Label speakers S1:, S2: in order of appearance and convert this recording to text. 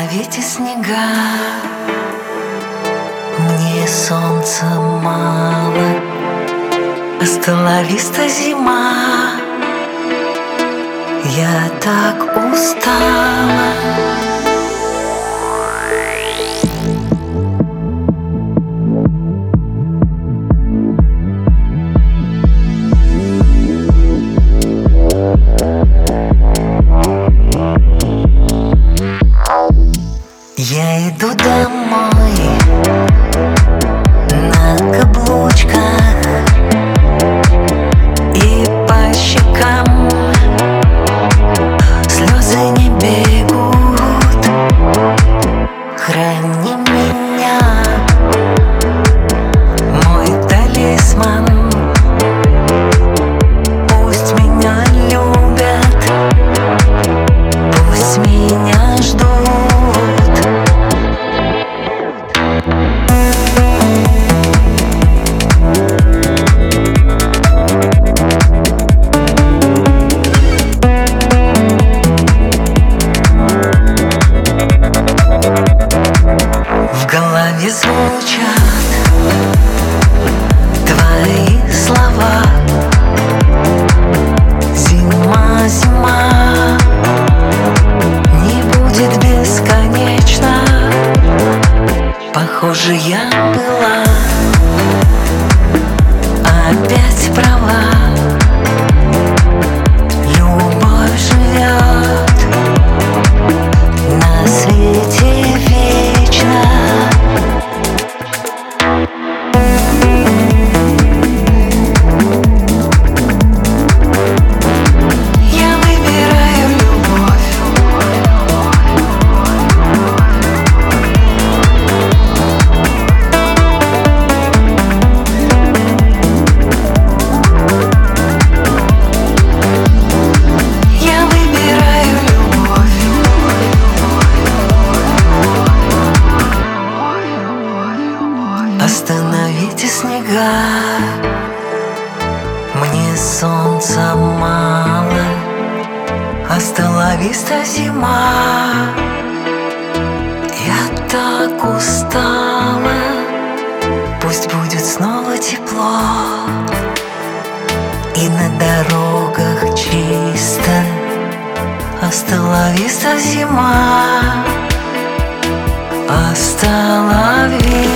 S1: Остановите снега, мне солнца мало. Остановись-то, зима, я так устала. Я иду домой на каблучках, и по щекам слезы не бегут. Храни меня, мой талисман. Пусть меня любят, пусть меня ждут. В голове звучат твои слова. Зима, зима не будет бесконечно. Похоже, я была опять права. Любовь живет на свете вечно. Я выбираю любовь. Я выбираю любовь. Остановите снега, мне солнца мало. Остановись-то, зима, я так устала. Пусть будет снова тепло, и на дорогах чисто. Остановись-то, зима, остановись.